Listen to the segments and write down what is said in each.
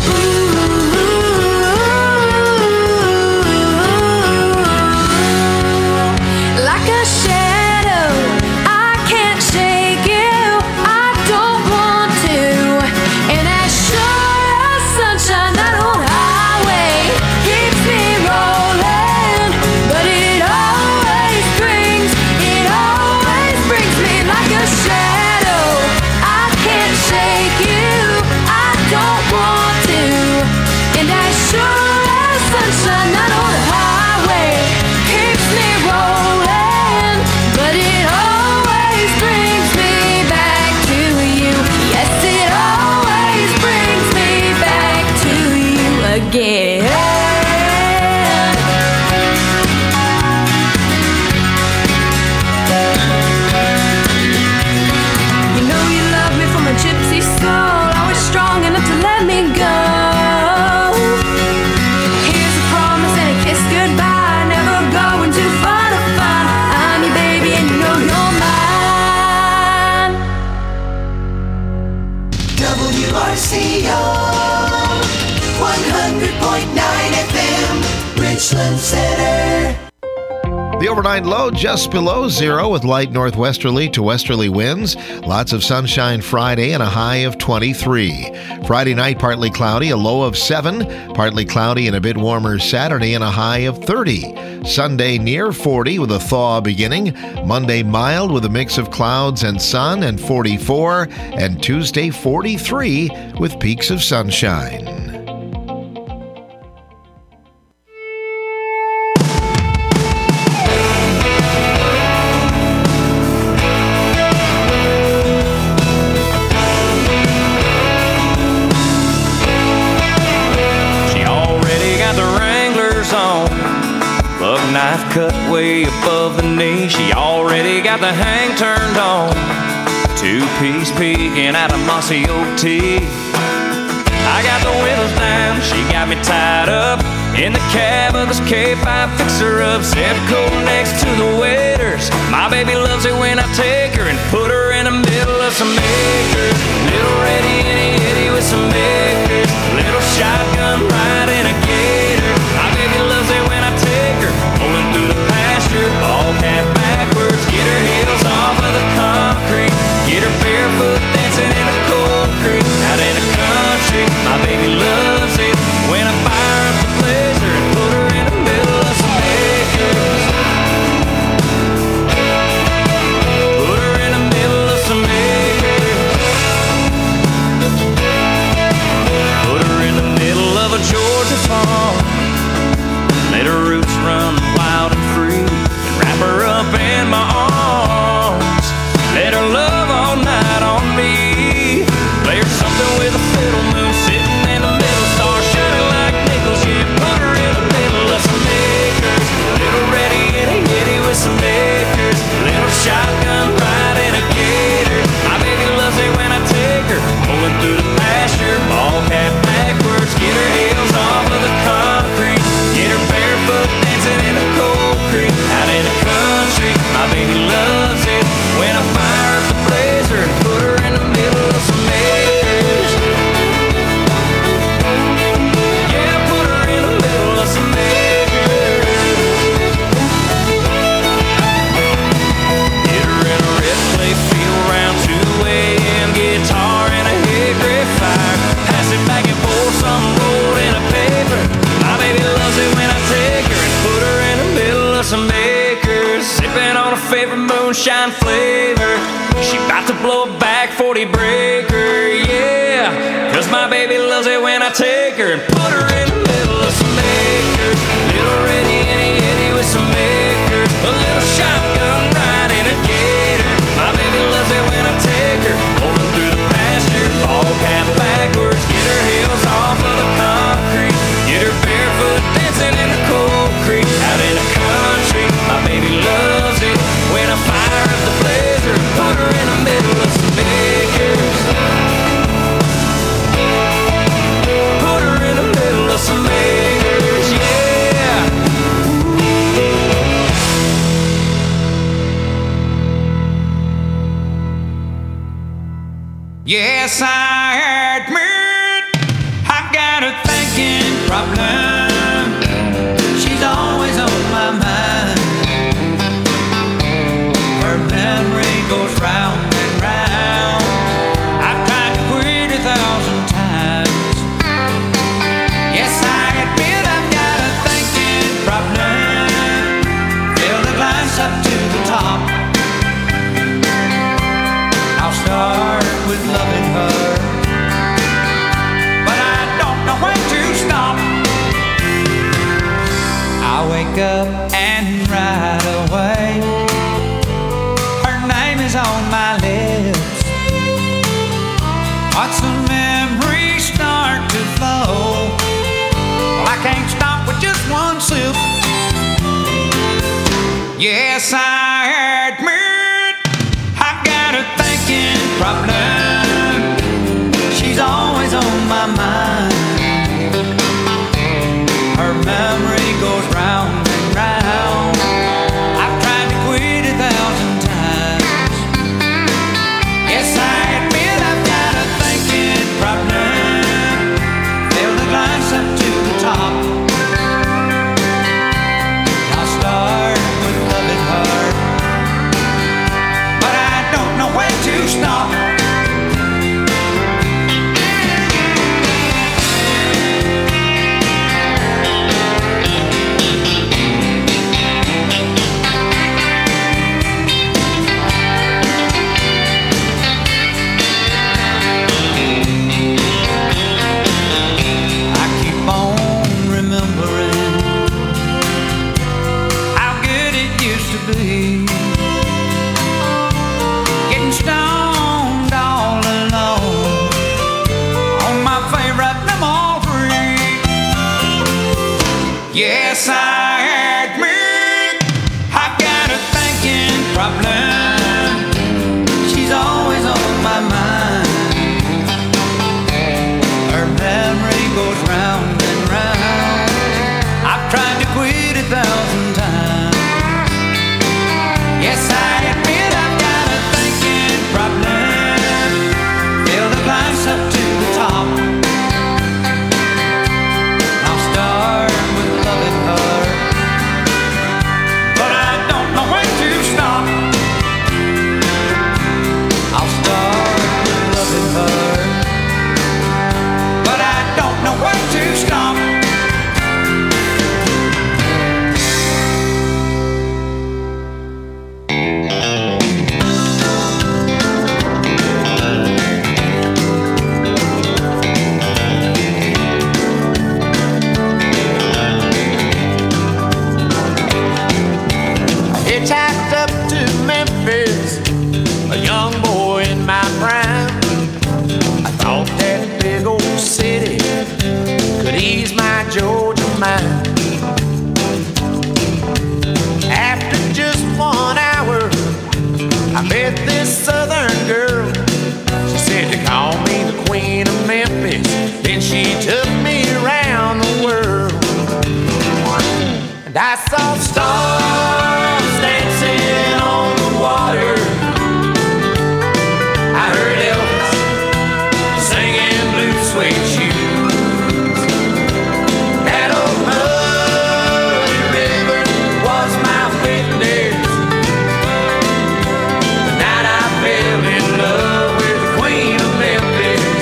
The overnight low just below zero with light northwesterly to westerly winds. Lots of sunshine Friday and a high of 23. Friday night partly cloudy, a low of 7. Partly cloudy and a bit warmer Saturday and a high of 30. Sunday near 40 with a thaw beginning. Monday mild with a mix of clouds and sun and 44. And Tuesday 43 with peaks of sunshine. Cut way above the knee. She already got the hang turned on. Two-piece peeking out of mossy oak tea. I got the windows down. She got me tied up in the cab of this K5 fixer-up. Set coat next to the waiters. My baby loves it when I take her and put her in the middle of some acres. Little ready itty-itty with some acres. Little shotgun ride in a gator. My baby loves it when I take her rolling through the pasture, ball cap backwards. Get her heels off of the concrete. Get her barefoot dancing in a cold creek. Out in the country, my baby loves it when I fire up the blazer and put her in the middle of some acres. Put her in the middle of some acres. Put her in the middle of a Georgia farm. Let her roots run wild and free, and wrap her up in my arms. Let her love all night on me. Play her something with a fiddle, moon sitting in the middle, stars shining like nickels. Yeah, put her in the middle of some acres. Little ready itty-itty with some acres. Little shotgun ride in a gator. My baby loves it when I take her pulling through the pasture, ball cap backwards. Get her heels off of the concrete. Get her barefoot dancing in the cold creek. Out in the country, my baby loves it when I fire up the blazer and put her in the middle of some acres. Yeah, put her in the middle of some acres. Get her in a red clay field around 2 a.m. Guitar and a hickory fire. Pass it back and forth, something rolled in a paper. My baby loves it when I take her and put her in the middle of some acres. Sipping on a favorite moonshine flavor. She about to blow a back 40 breaker, yeah. Cause my baby loves it when I take her and put her in the middle of some acres. Little ready itty-itty with some acres. A little shotgun ride in a gator. My baby loves it when I take her rolling through the pasture, ball cap backwards. Get her heels off of the concrete. Get her barefoot dancing in the cold creek. Out in the country, my baby loves it when I fire up the blazer and put her in the middle of some acres. Put her in the middle of some acres, yeah. problem. She's always on my mind. Her memory goes round and round. I've tried to quit 1,000 times. Yes, I admit I've got a thinking problem. Fill the glass up to the top. I'll start with loving her, but I don't know when to stop. I wake up and right away her name is on my lips. Watch the memories start to flow. Well, I can't stop with just one sip. Yes, I admit I've got a thinking problem. She's always on my mind. Her memory goes round and round. I've tried to quit 1,000 times. Yes, I admit I've got a thinking problem. Fill the glass up to the top. I'll start with loving her, but I don't know when to stop. I keep on remembering how good it used to be. Getting stoned all alone on my favorite number 3. Yes, I admit I've got a thinking problem. She's always on my mind. Her memory goes round and round. I've tried to quit 1,000 times. Yes, I admit I've got a thinking problem. Fill the glass up to the top. I'll start with loving her, but I don't know when to stop. I'll start with loving her, but I don't know when to stop. Hitchhiked up to Memphis, a young boy in my prime. I thought that big old city could ease my Georgia mind. After just 1 hour, I met this southern girl. She said to call me the Queen of Memphis. Then she took me around the world. And I saw stars dancing on the water. I heard Elvis singing Blue Suede Shoes. That old muddy river was my witness. The night I fell in love with the Queen of Memphis.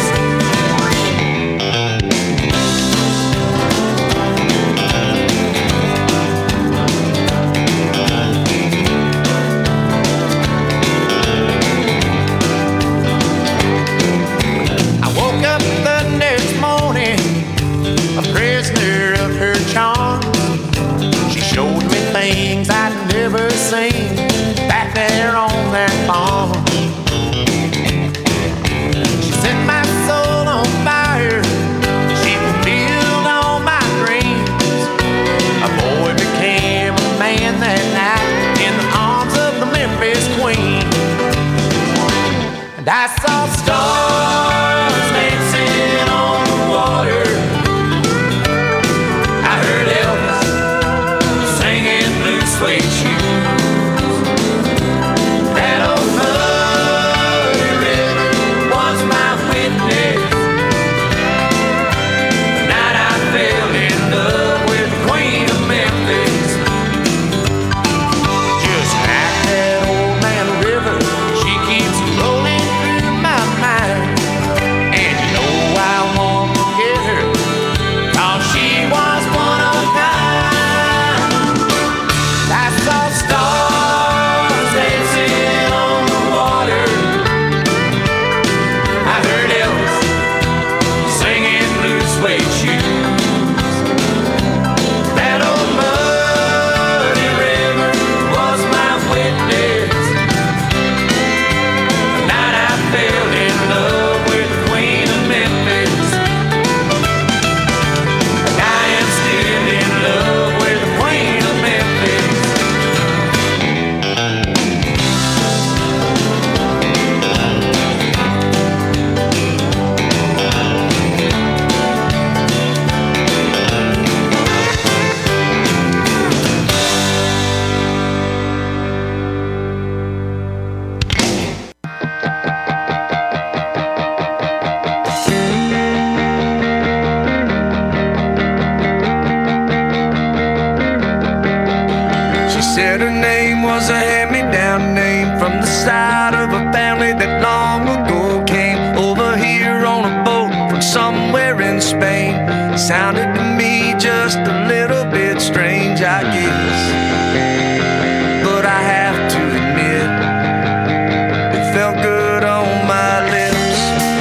was a hand-me-down name from the side of a family that long ago came over here on a boat from somewhere in Spain. It sounded to me just a little bit strange, I guess, but I have to admit it felt good on my lips.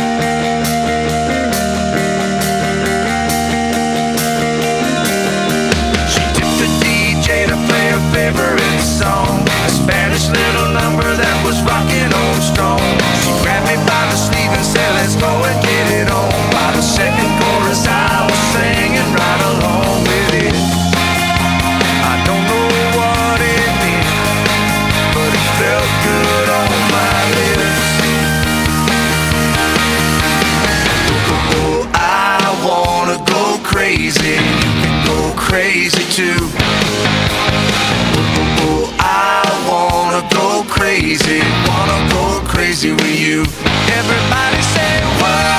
She tipped the DJ to play her favorite song, a Spanish little number that was rocking on strong. She grabbed me by the sleeve and said, let's go and get it on. By the second chorus I was singing right along with it. I don't know what it meant, but it felt good on my lips. Oh, I wanna go crazy, you can go crazy too. Oh, I wanna go crazy with you. Everybody say, whoa.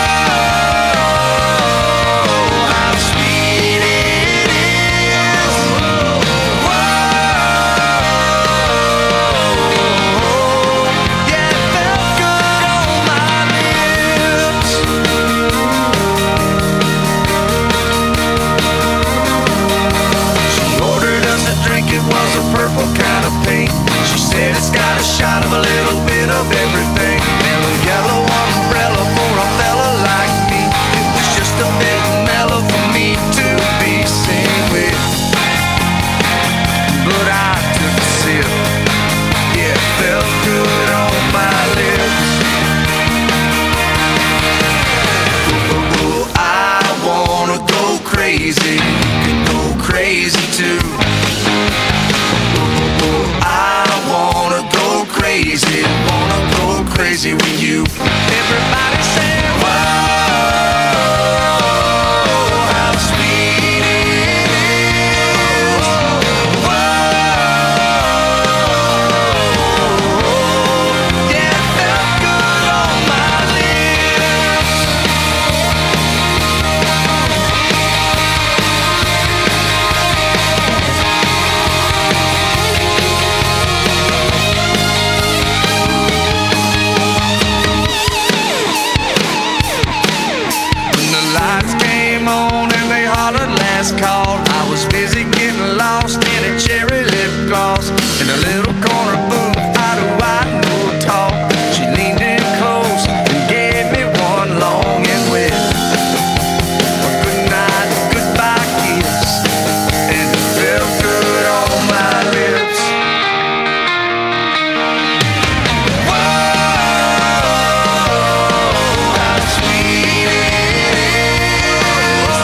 Purple kind of paint. She said it's got a shot of a little bit of everything. Mellow yellow umbrella for a fella like me. It was just a bit mellow for me to be seen with, but I took a sip. Yeah, it felt good on my lips. Oh, I wanna go crazy. You can go crazy too. Wanna go crazy with you. Everybody say, whoa, how sweet it is. Whoa, yeah, it felt good on my lips. Call. I was busy getting lost in a cherry lip gloss in a little corner booth out of white no talk. She leaned in close and gave me one long and wet, a good night, goodbye kiss, and it felt good on my lips. Whoa, how sweet it is.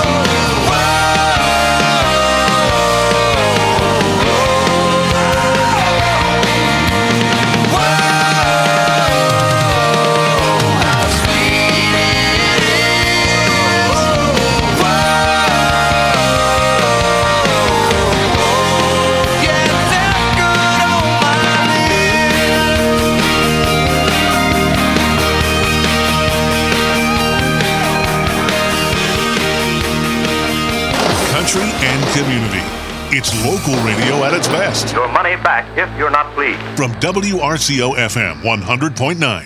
Country and community. It's local radio at its best. Your money back if you're not pleased. From WRCO FM 100.9.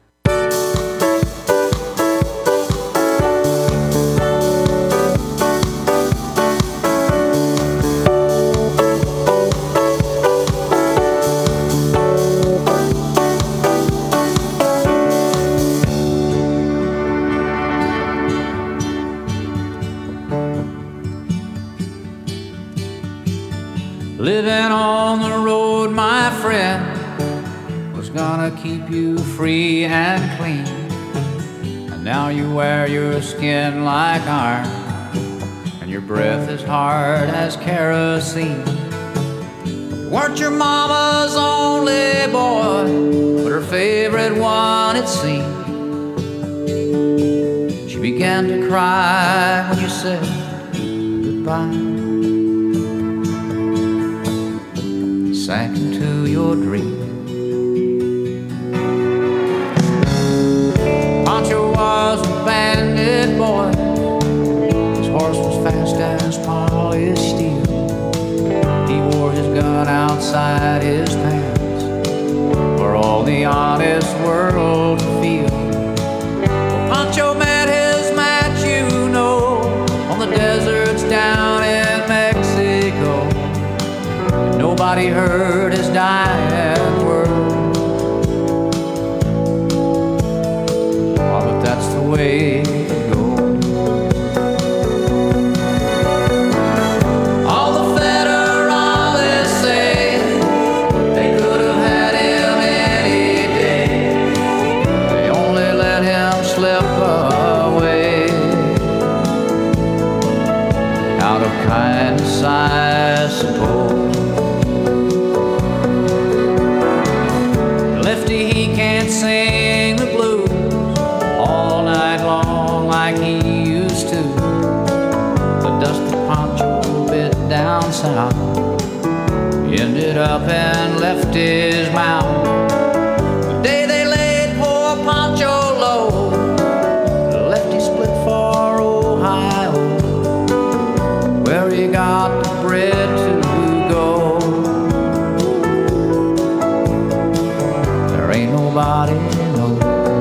Living on the road, my friend, was gonna keep you free and clean. And now you wear your skin like iron, and your breath is hard as kerosene. Weren't your mama's only boy, but her favorite one, it seemed. She began to cry when you said goodbye. Sank into your dream. Pancho was a bandit boy. His horse was fast as polished steel. He wore his gun outside his pants. nobody heard his dying word. Oh, but that's the way it goes. All the federalists say they could have had him any day. They only let him slip away. Out of kindness, I suppose. Lefty, he can't sing the blues all night long like he used to. The dusty poncho bit down south, he ended up and left his mount. The day they laid poor Poncho low, Lefty split for Ohio, where he got the bread to go. There ain't nobody knows.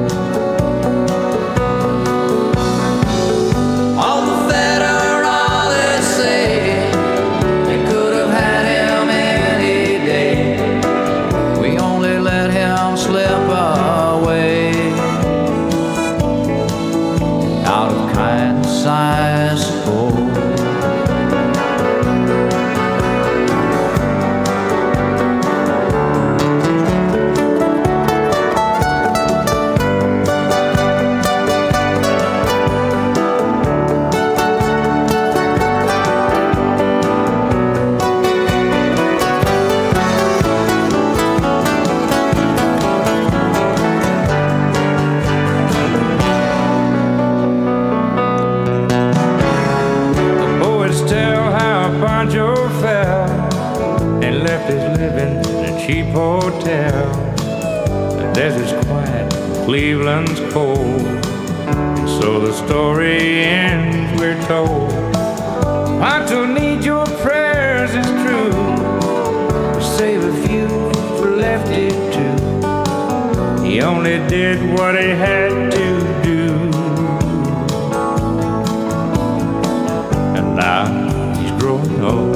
All the federalists say they could have had him any day. We only let him slip away. Out of kindness, I suppose. Boys tell how Pancho fell and left his living in a cheap hotel. The desert's quiet, Cleveland's cold, and so the story ends, we're told. Pancho needs your prayers, it's true. Save a few for Lefty too. He only did what he had to do. And now he's growing old.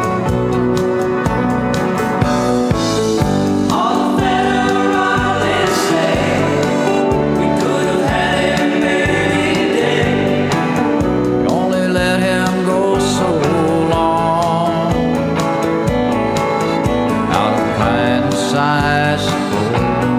All the federalists say we could have had him any day. We only let him go so long. Out of kindness, I suppose.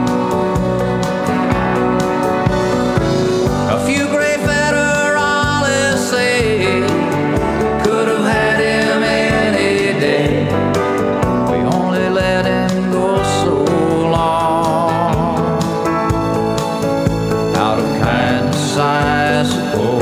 A few great federalists say could have had him any day. We only let him go so long. Out of kindness, I suppose.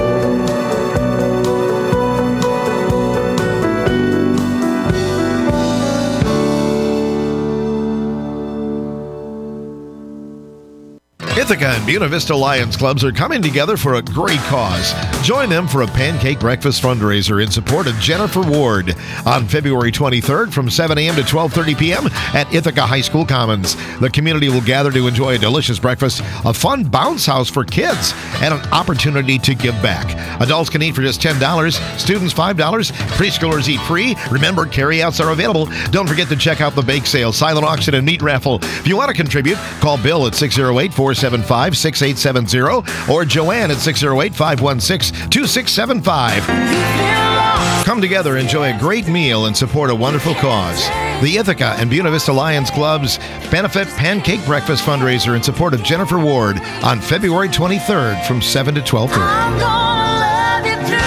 Ithaca and Buena Vista Lions Clubs are coming together for a great cause. Join them for a pancake breakfast fundraiser in support of Jennifer Ward on February 23rd from 7 a.m. to 12:30 p.m. at Ithaca High School Commons. The community will gather to enjoy a delicious breakfast, a fun bounce house for kids, and an opportunity to give back. Adults can eat for just $10, students $5, preschoolers eat free. Remember, carryouts are available. Don't forget to check out the bake sale, silent auction, and meat raffle. If you want to contribute, call Bill at 608-475-6870 or Joanne at 608-516-2675. Come together, enjoy a great meal, and support a wonderful cause. The Ithaca and Buena Vista Lions Club's Benefit Pancake Breakfast Fundraiser in support of Jennifer Ward on February 23rd from 7 to 12:30. I'm gonna love you through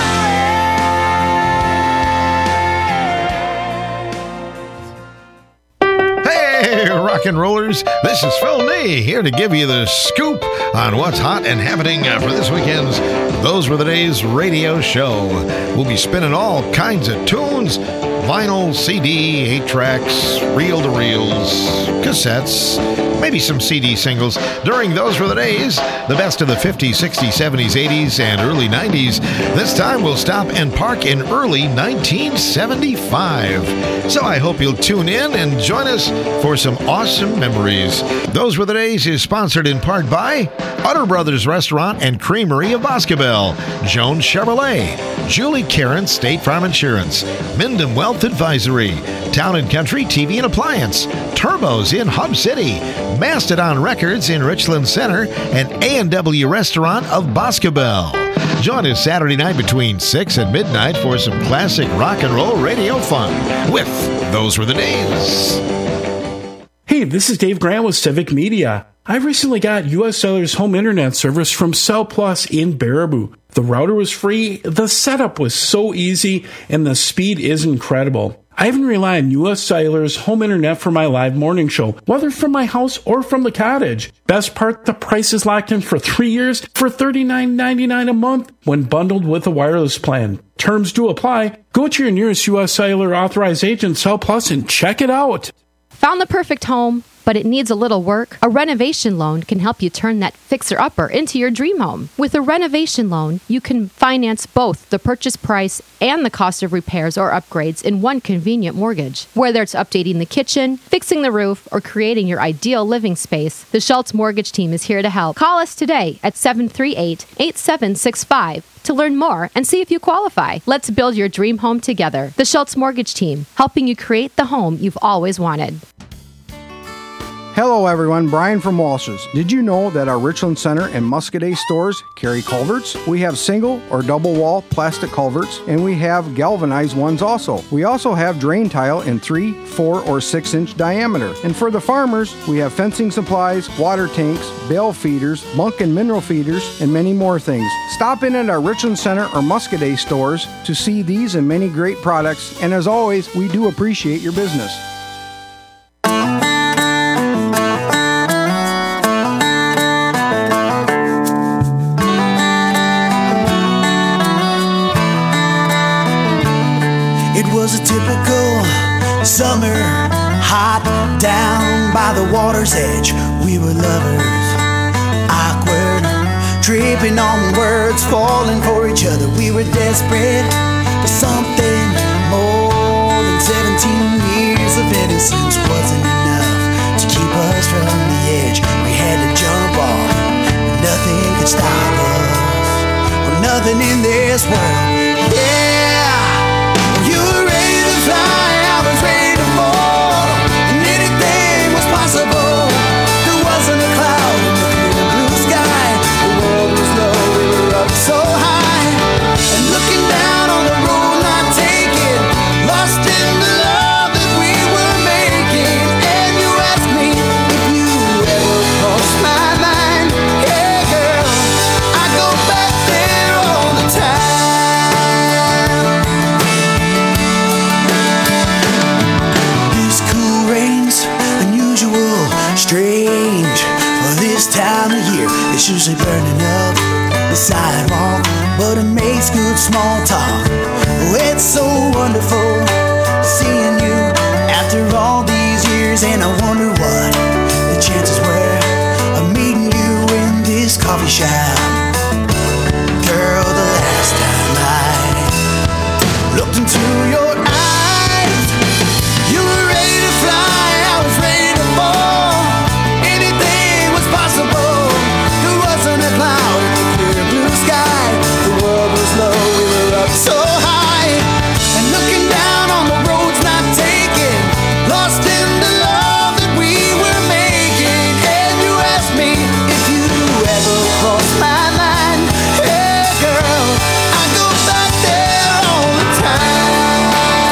Hey, rock and rollers, this is Phil Nee here to give you the scoop on what's hot and happening for this weekend's Those Were the Days radio show. We'll be spinning all kinds of tunes, vinyl, CD, 8-tracks, reel-to-reels, cassettes, maybe some CD singles. During Those Were the Days, the best of the 50s, 60s, 70s, 80s, and early 90s. This time we'll stop and park in early 1975. So I hope you'll tune in and join us for some awesome memories. Those Were the Days is sponsored in part by Utter Brothers Restaurant and Creamery of Boscobel, Jones Chevrolet, Julie Karen State Farm Insurance, Minden Wealth Advisory, Town & Country TV and Appliance, Turbos in Hub City, Mastodon Records in Richland Center, and A&W Restaurant of Boscobel. Join us Saturday night between 6 and midnight for some classic rock and roll radio fun with Those Were the Days. Hey, this is Dave Grant with Civic Media. I recently got U.S. Cellular's home internet service from Cell Plus in Baraboo. The router was free, the setup was so easy, and the speed is incredible. I even rely on U.S. Cellular's home internet for my live morning show, whether from my house or from the cottage. Best part, the price is locked in for 3 years for $39.99 a month when bundled with a wireless plan. Terms do apply. Go to your nearest U.S. Cellular authorized agent, Cell Plus, and check it out. Found the perfect home, but it needs a little work? A renovation loan can help you turn that fixer-upper into your dream home. With a renovation loan, you can finance both the purchase price and the cost of repairs or upgrades in one convenient mortgage. Whether it's updating the kitchen, fixing the roof, or creating your ideal living space, the Schultz Mortgage Team is here to help. Call us today at 738-8765 to learn more and see if you qualify. Let's build your dream home together. The Schultz Mortgage Team, helping you create the home you've always wanted. Hello everyone, Brian from Walsh's. Did you know that our Richland Center and Muscadet stores carry culverts? We have single or double wall plastic culverts, and we have galvanized ones also. We also have drain tile in 3, 4, or 6 inch diameter. And for the farmers, we have fencing supplies, water tanks, bale feeders, monk and mineral feeders, and many more things. Stop in at our Richland Center or Muscadet stores to see these and many great products, and as always, we do appreciate your business. Was a typical summer, hot down by the water's edge. We were lovers, awkward, tripping on words, falling for each other. We were desperate for something more than 17 years of innocence wasn't enough to keep us from the edge. We had to jump off, but nothing could stop us. Well, nothing in this world, yeah. You were ready to fly, I was ready to fall, and anything was possible. There wasn't a cloud in the clear blue sky. The world was low, we were up so high, and looking down on the road not taken, lost in the love that we were making. And you asked me if you ever crossed my mind. Hey girl, I go back there all the time. Strange for this time of year. It's usually burning up the sidewalk, but it makes good small talk. Oh, it's so wonderful seeing you after all these years, and I wonder what the chances were of meeting you in this coffee shop. Girl, the last time I looked into your eyes, you were ready to fly, I was ready to fall. Possible. There wasn't a cloud in the clear blue sky. The world was low, we were up so high, and looking down on the roads not taken, lost in the love that we were making. And you asked me if you ever crossed my mind. Hey girl, I go back there all the time.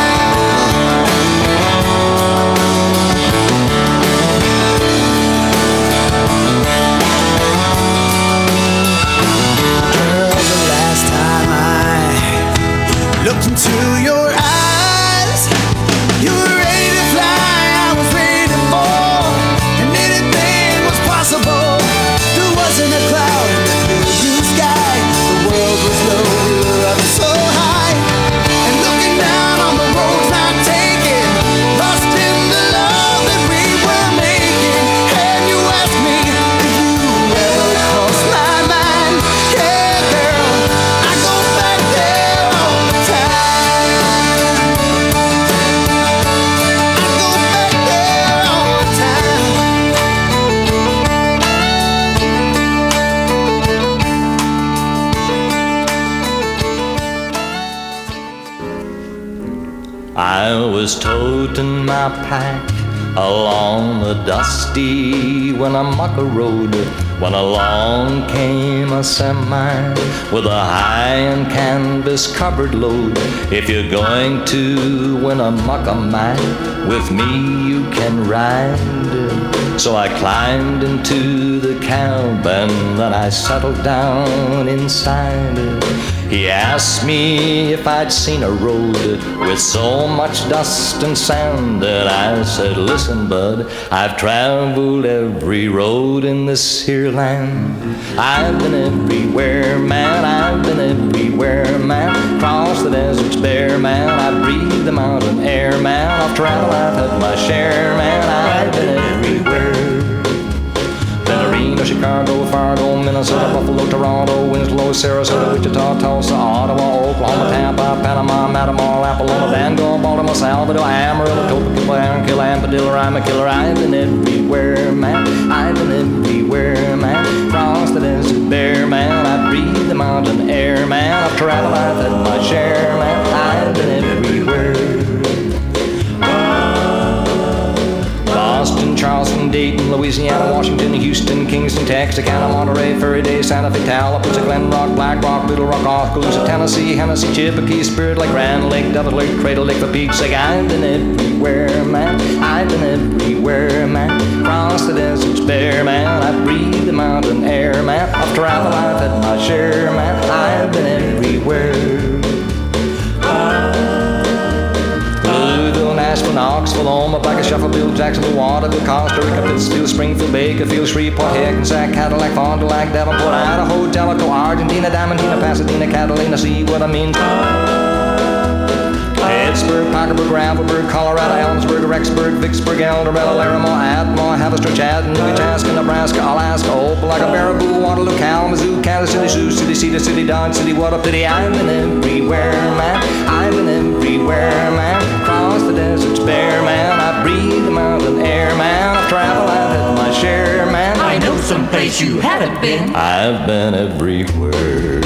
Looked into your eyes, you were ready to fly, I was ready to fall, and anything was possible. There wasn't a cloud in the clear blue sky. The world was low, we were up so high, and looking down on the roads not taken, lost in the love that we were making. And you I was toting my pack along the dusty Winnemucca Road when along came a semi with a high and canvas covered load. If you're going to Winnemucca, Mac, with me you can ride. So I climbed into the cab and then I settled down inside. He asked me if I'd seen a road with so much dust and sand, and I said, listen, bud, I've traveled every road in this here land. I've been everywhere, man, I've been everywhere, man. Crossed the deserts bare, man, I breathed the mountain air, man. I've traveled, I've had my share, man, I've been everywhere. Reno, Chicago, Fargo, Minnesota, Buffalo, Toronto, Winslow, Sarasota, Wichita, Tulsa, Ottawa, Oklahoma, Tampa, Panama, Matamor, Apollonia, Bangor, Baltimore, Salvador, Amarillo, Topeka, Killam, Padilla, Rima, Killer. I've been everywhere, man. I've been everywhere, man. Crossed the desert bare, man. I breathe the mountain air, man. I've traveled, I've had my share, man. I've been everywhere. Boston, Charleston, Dayton, Louisiana, Washington, Houston, Kingston, Texarkana, Monterey, Faraday, Santa Fe, Tallapoosa, Glen Rock, Black Rock, Little Rock, Oskaloosa, Tennessee, Hennessy, Chippewa, Spirit Lake, Grand Lake, Devil Lake, Cradle Lake, the Peaks. Like I've been everywhere, man. I've been everywhere, man. Crossed the deserts bare, man. I breathe the mountain air, man. I've traveled, I've had my share, man. I've been everywhere. Asheville, Knoxville, Omaha, Black, Shuffleville, Jacksonville, Waterville, Costa Rica, Pittsfield, Springfield, Bakerfield, Shreveport, Hackensack, Cadillac, Fond du Lac, Davenport, Idaho, Jellicoe, Argentina, Diamantina, Pasadena, Catalina, see what I mean? Pittsburgh, Parkersburg, Gravelburg, Colorado, Ellensburg, Rexburg, Vicksburg, El Dorado, Laramie, Atmore, Haverstraw, Chattanooga, Chaska, Nebraska, Alaska, Opelika, Baraboo, Waterloo, Kalamazoo, Kansas City, Sioux City, Cedar City, Dodge City, what up City. I've been everywhere, man. I've been everywhere, man. Cross the deserts bare, man. I breathe the mountain air, man. I've traveled, I've had my share, man. I know someplace you haven't been. I've been everywhere.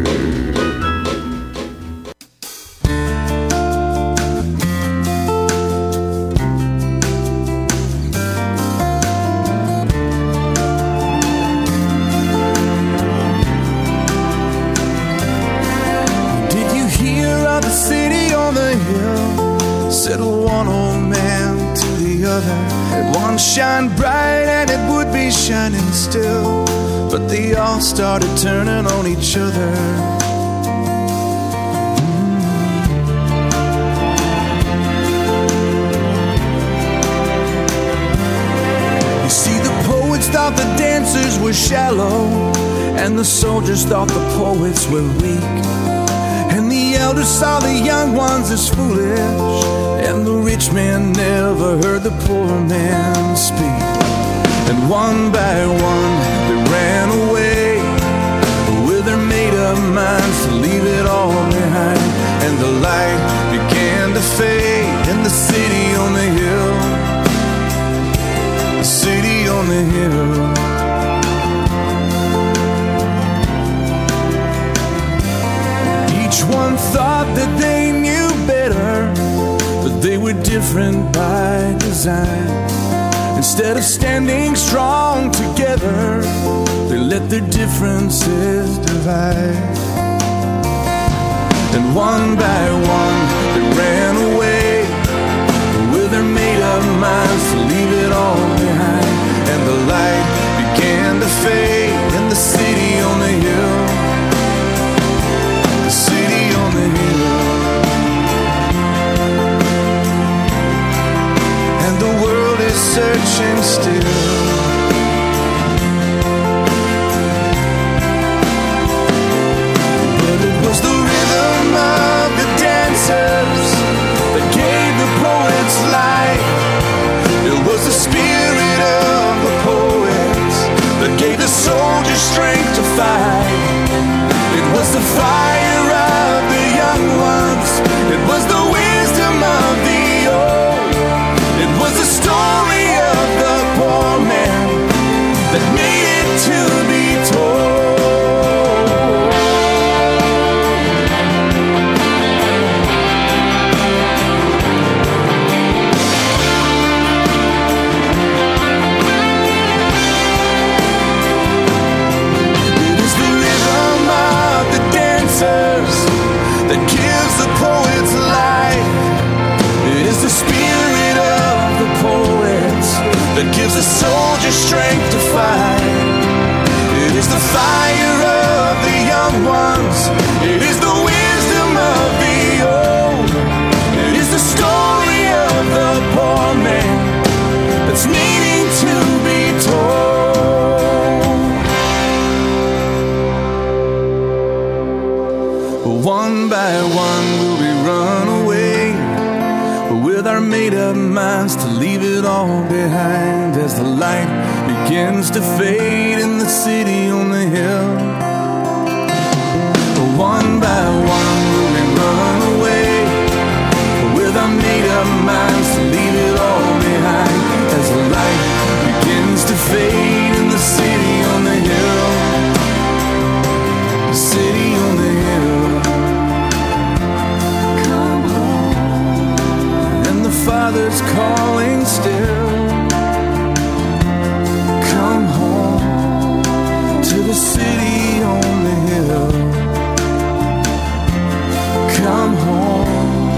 Shine bright and it would be shining still, but they all started turning on each other. You see, the poets thought the dancers were shallow, and the soldiers thought the poets were weak, and the elders saw the young ones as foolish, and the rich man never heard the poor man speak. And one by one they ran away with their made-up minds to leave it all behind. And the light began to fade in the city on the hill, the city on the hill. Each one thought that they knew better, but they were different by design. Instead of standing strong together, they let their differences divide. And one by one they ran away with their made-up minds to leave it all behind. And the light began to fade in the city on the hill, the city on the hill. And the world is searching still. But it was the rhythm of the dancers that gave the poets life. It was the spirit of the poets that gave the soldiers strength to fight. It was the fire of the young ones. It was the wisdom of the old. It was the story of the poor man. run away, but with our made-up minds to leave it all behind as the light begins to fade in the city on the hill. One by one will we run away, but with our made-up minds to leave it all behind as the light begins to fade in the city on the hill. The city on the hill. Come home. And the Father's calling still. Come home to the city on the hill. Come home.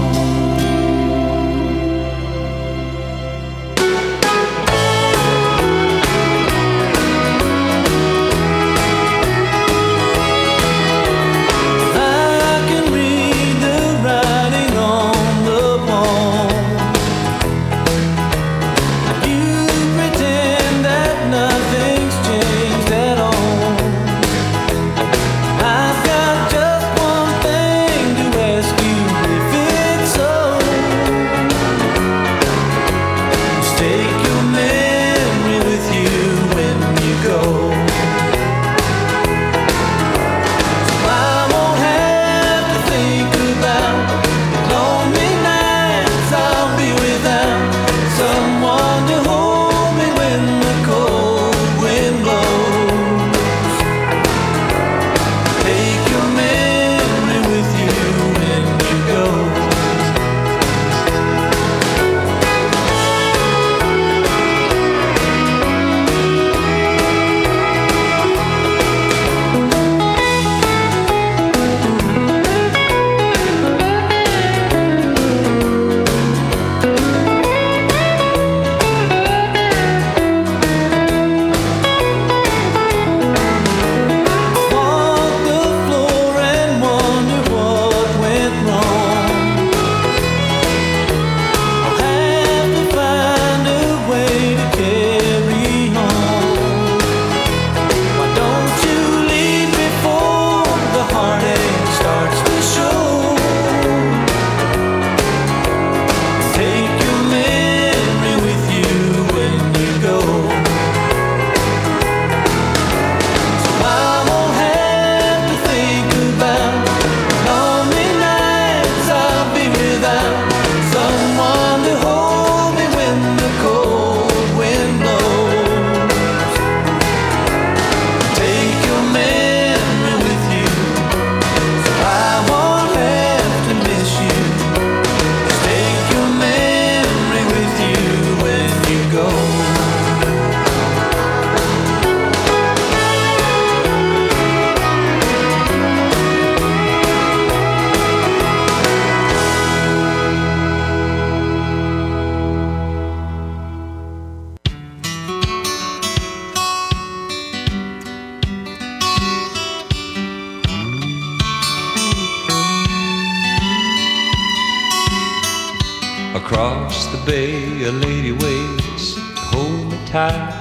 Across the bay a lady waits to hold me tight,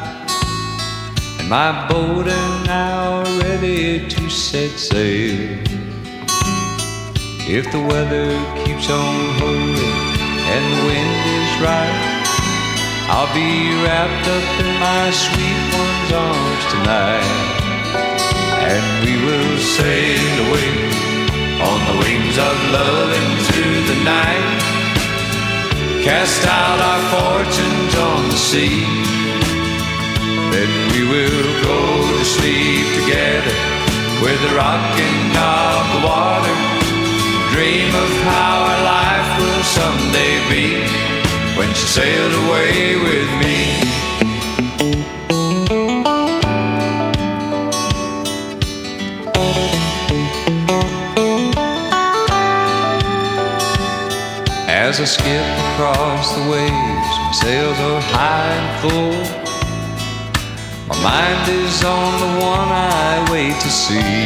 and my boat and I are ready to set sail. If the weather keeps on holding and the wind is right, I'll be wrapped up in my sweet one's arms tonight, and we will sail away on the wings of love into the night. Cast out our fortunes on the sea, then we will go to sleep together with the rocking of the water. Dream of how our life will someday be when she sails away with me. As I skip across the waves, my sails are high and full. My mind is on the one I wait to see,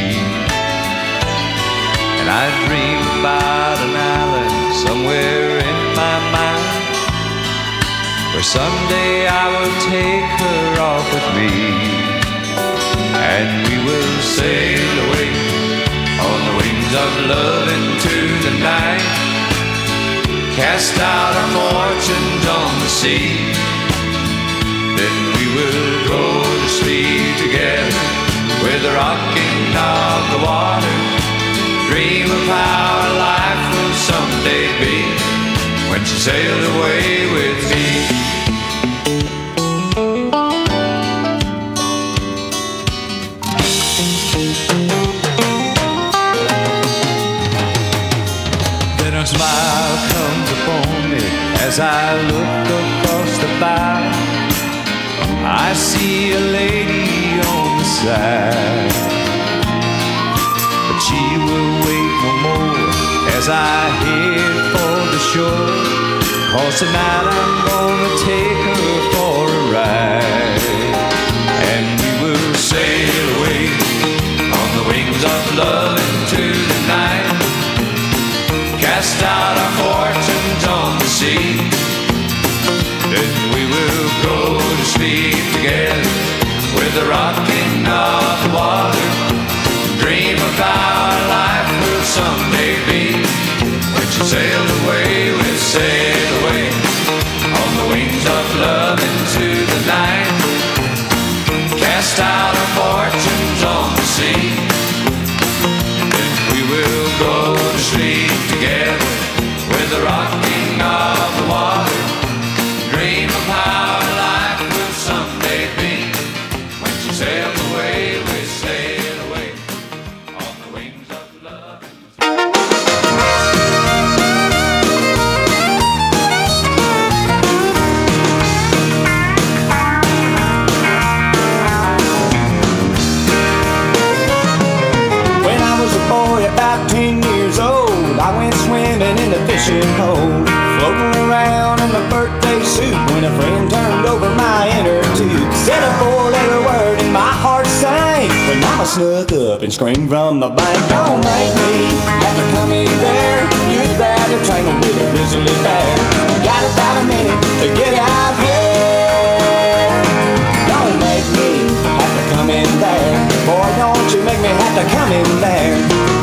and I dream about an island somewhere in my mind, where someday I will take her off with me, and we will sail away on the wings of love into the night. cast out our fortunes on the sea. Then we will go to sleep together with the rocking of the water. Dream of how our life will someday be when she sailed away with me. Then a smile comes upon me as I look across the bow. I see a lady on the side, but she will wait no more as I head for the shore. 'Cause tonight I'm gonna take her for a ride, and we will sail away on the wings of love into the night. Cast out our fortunes on the sea. Then we will go to sleep together with the rocking of the water. Dream of how our life will someday be when she sailed away, we'll sail away on the wings of love into the night. Cast out our fortunes on the sea. Then we will go to sleep together with the rocking of the water. Dream of how our life will someday be when she sails away, we sail away on the wings of love. When I was a boy about 10 years old, I went swimming in the fishing hole, floating around in the birthday suit when a friend turned over my inner tube. Said a 4-letter word and my heart sank when mama snuck up and screamed from the bank. Don't make me have to come in there. You'd rather tangle with a grizzly bear. Got about a minute to get out here. Don't make me have to come in there. Boy, don't you make me have to come in there.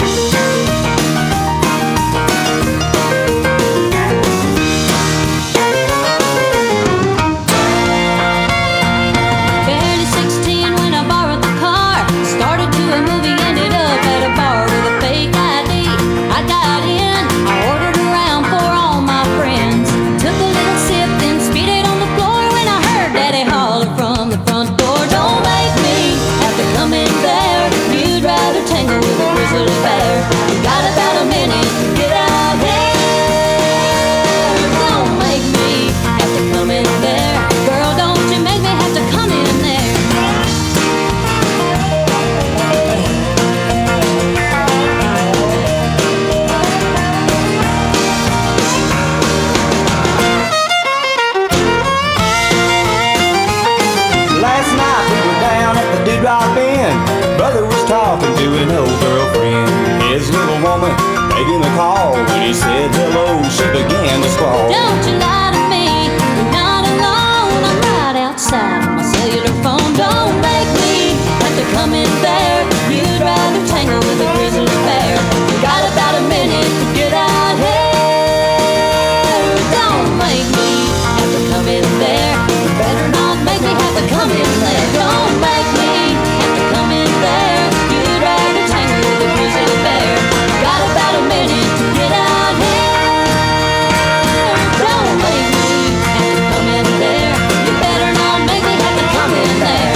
Making a call when he said hello, she began to squall. Don't you lie to me, you're not alone. I'm right outside on my cellular phone. Don't make me have to come in there. You'd rather tangle with a grizzly bear. You got about a minute to get out here. Don't make me have to come in there. You better not make me have to come in there. Don't make me have to come in there. You'd rather tangle with a grizzly bear. Got about a minute to get out here. Don't make me have to come in there. You better not make me have to come in there.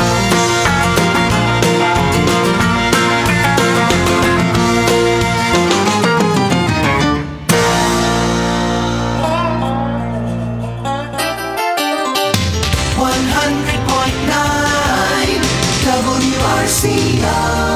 WRCO.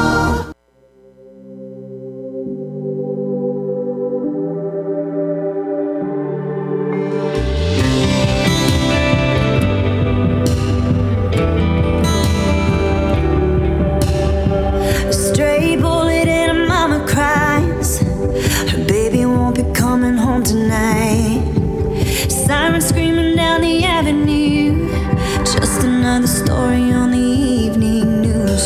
A stray bullet and a mama cries. Her baby won't be coming home tonight. Sirens screaming down the avenue. Just another story on the evening news.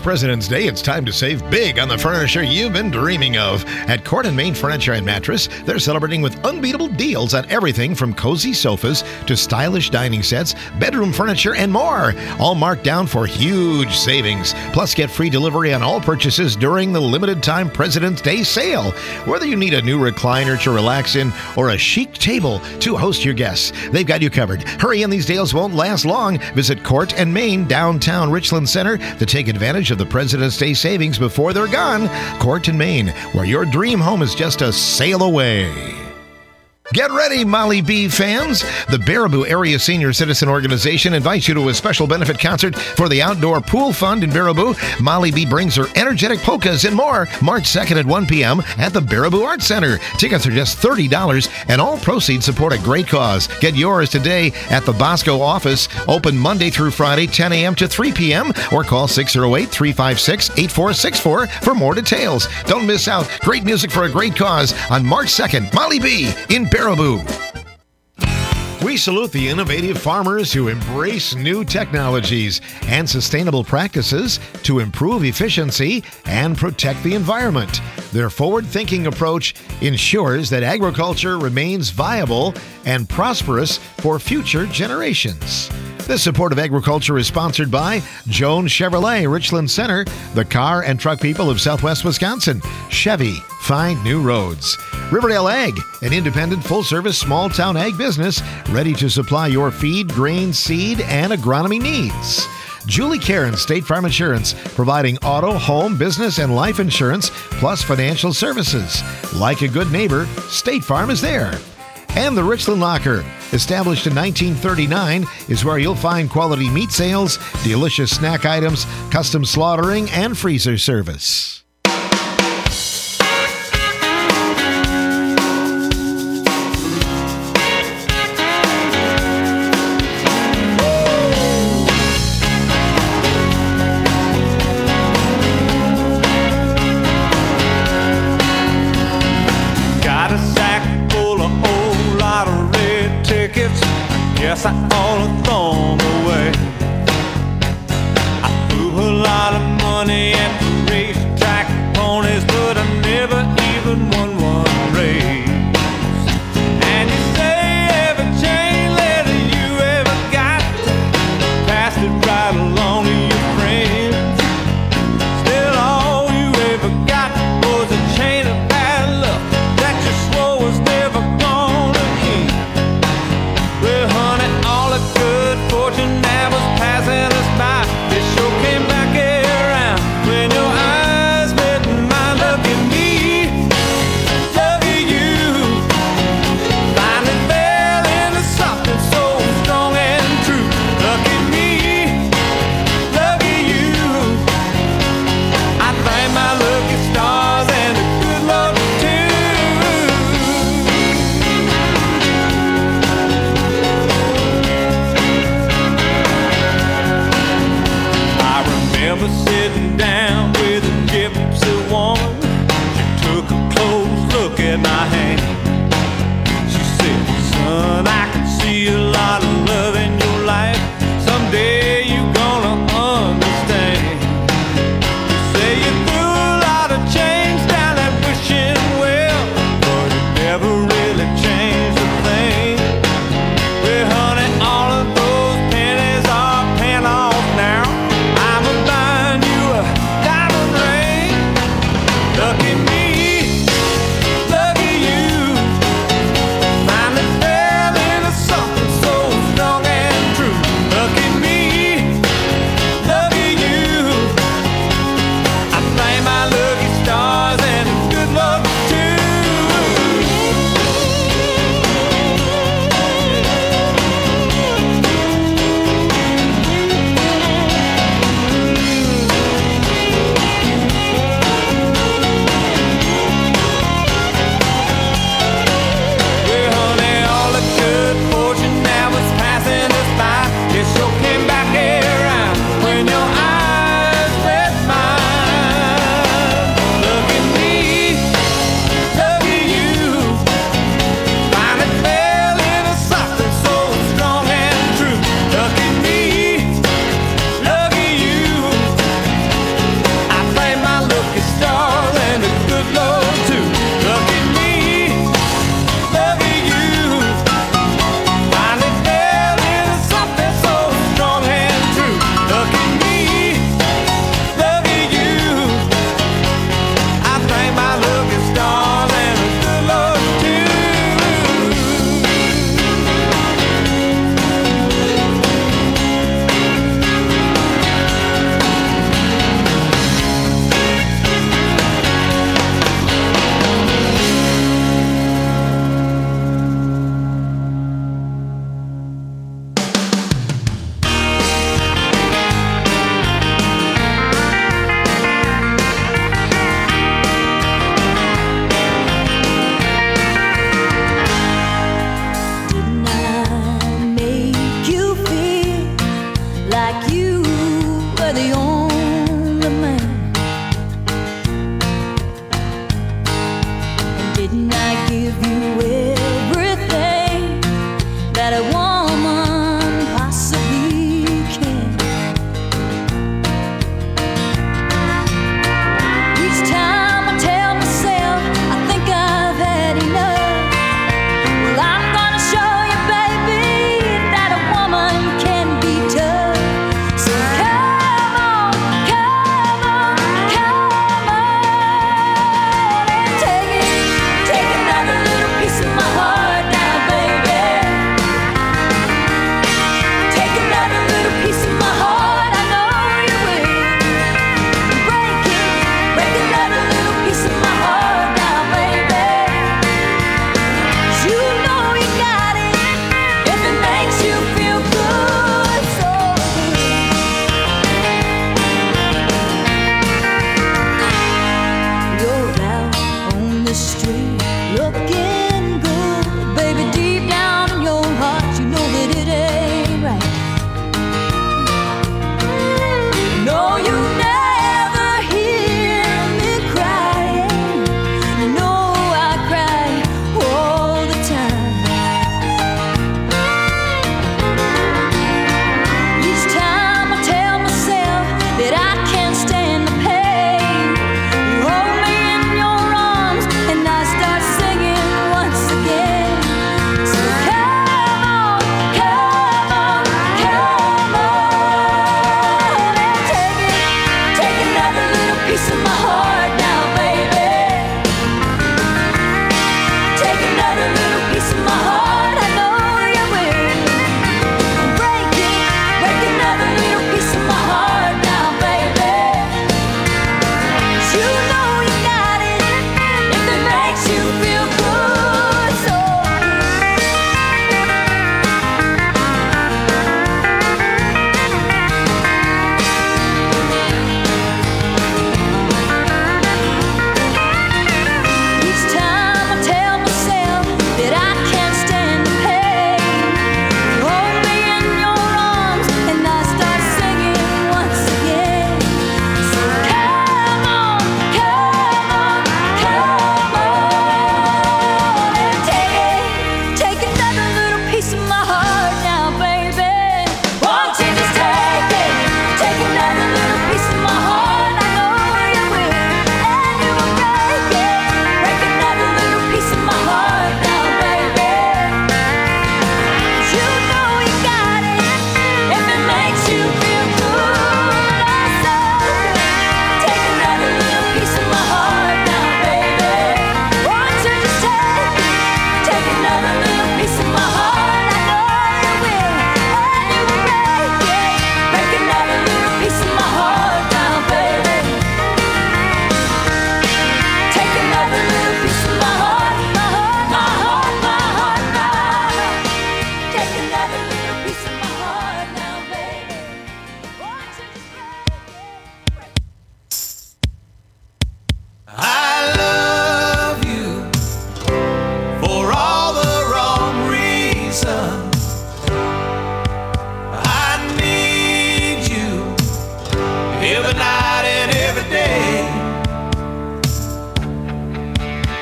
President's Day, it's time to save big on the furniture you've been dreaming of. At Court and Main Furniture and Mattress, they're celebrating with unbeatable deals on everything from cozy sofas to stylish dining sets, bedroom furniture, and more. All marked down for huge savings. Plus, get free delivery on all purchases during the limited time President's Day sale. Whether you need a new recliner to relax in or a chic table to host your guests, they've got you covered. Hurry in, these deals won't last long. Visit Court and Main, downtown Richland Center, to take advantage of the President's Day savings before they're gone. Court and Main, where your dream home is just a sail away. Get ready, Molly B fans! The Baraboo Area Senior Citizen Organization invites you to a special benefit concert for the Outdoor Pool Fund in Baraboo. Molly B brings her energetic polkas and more March 2nd at 1 p.m. at the Baraboo Arts Center. Tickets are just $30 and all proceeds support a great cause. Get yours today at the Bosco office, open Monday through Friday, 10 a.m. to 3 p.m. or call 608-356-8464 for more details. Don't miss out. Great music for a great cause on March 2nd. Molly B in Baraboo. We salute the innovative farmers who embrace new technologies and sustainable practices to improve efficiency and protect the environment. Their forward-thinking approach ensures that agriculture remains viable and prosperous for future generations. This support of agriculture is sponsored by Jones Chevrolet, Richland Center, the car and truck people of Southwest Wisconsin. Chevy, find new roads. Riverdale Ag, an independent, full-service, small-town ag business ready to supply your feed, grain, seed, and agronomy needs. Julie Cairns, State Farm Insurance, providing auto, home, business, and life insurance, plus financial services. Like a good neighbor, State Farm is there. And the Richland Locker, established in 1939, is where you'll find quality meat sales, delicious snack items, custom slaughtering, and freezer service. Guess I ought to throw them away. I threw a lot of money at the racetrack ponies, but I never even won one race. And you say every chain letter you ever got, passed it right along to your friends. Still all you ever got was a chain of bad luck that you swore was never gonna end. Well, honey, all the good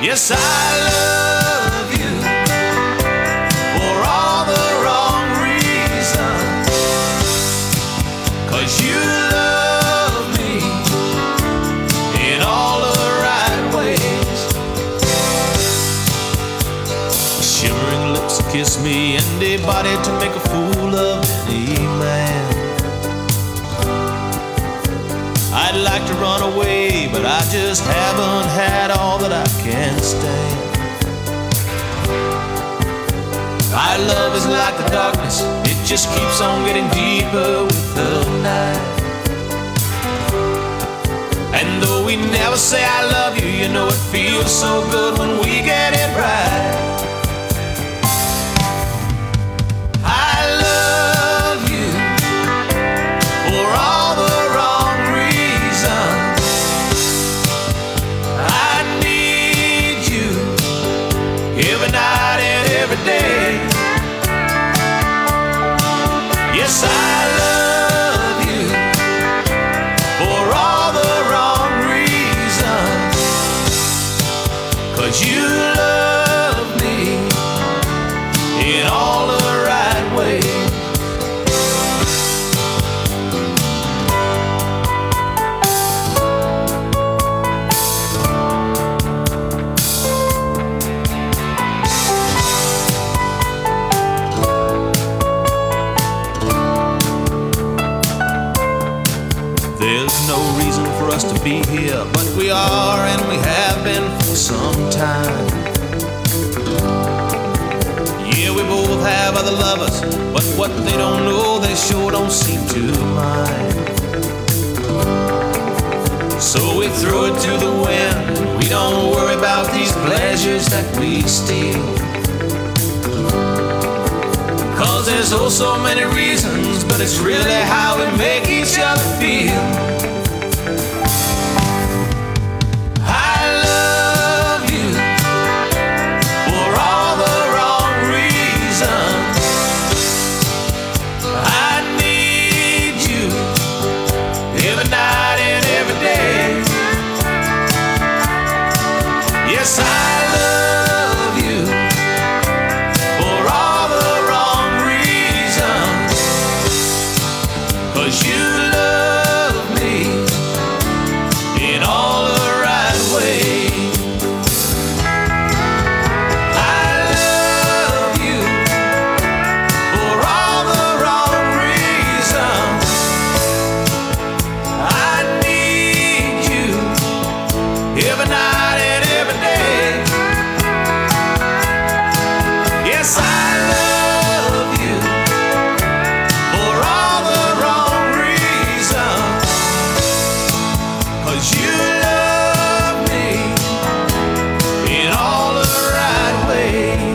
Yes, I love you for all the wrong reasons, 'cause you love me in all the right ways. Shimmering lips kiss me and a body to make a fool of any man. I'd like to run away, but I just haven't had all that I can stand. Our love is like the darkness, it just keeps on getting deeper with the night. And though we never say I love you, you know it feels so good when we get it right. I love you for all the wrong reasons. I need you every night and every day. Yes, I love you for all the wrong reasons, 'cause you love me in all the right ways. There's no reason for us to be here, but we are, and we have been for some time. Yeah, we both have other lovers, but what they don't know, they sure don't seem to mind. So we throw it to the wind, we don't worry about these pleasures that we steal. 'Cause there's oh so many reasons, but it's really how we make each other feel. I love you for all the wrong reasons. I need you every night and every day. Yes, I love you for all the wrong reasons, 'cause you love me in all the right ways. I love you for all the wrong reasons. I need you every night and every day. Yes, I love you for all the wrong reasons, 'cause you love me in all the right ways.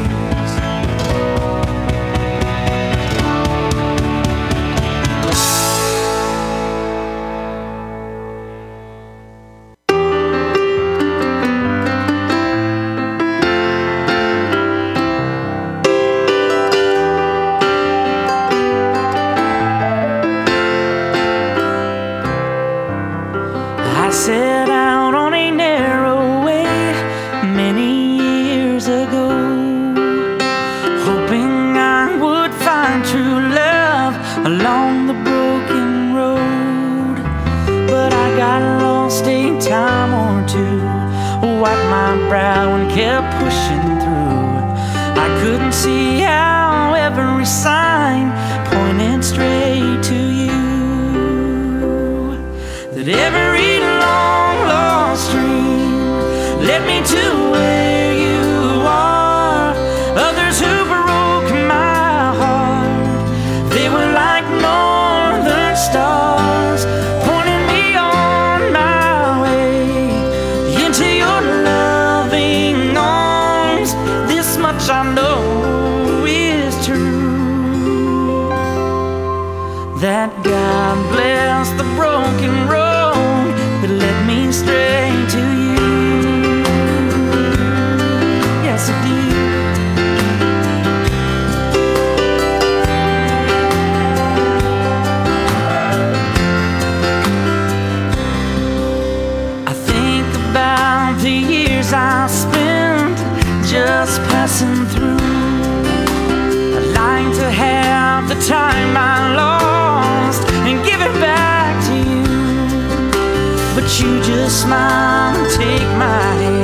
I set out on a narrow way many years ago, hoping I would find true love along the broken road. But I got lost a time or two, wiped my brow and kept pushing through. I couldn't see how every sign pointed straight to you, that every long lost dream led me to where you are. Others who broke my heart, they were like northern stars, pointing me on my way into your loving arms. This much I know is true, that God bless the broken road that led me straight to you. Yes, it did. I think about the years I spent just passing through. I'd like to have the time I lost and give it back to you, but you just smile and take my hand.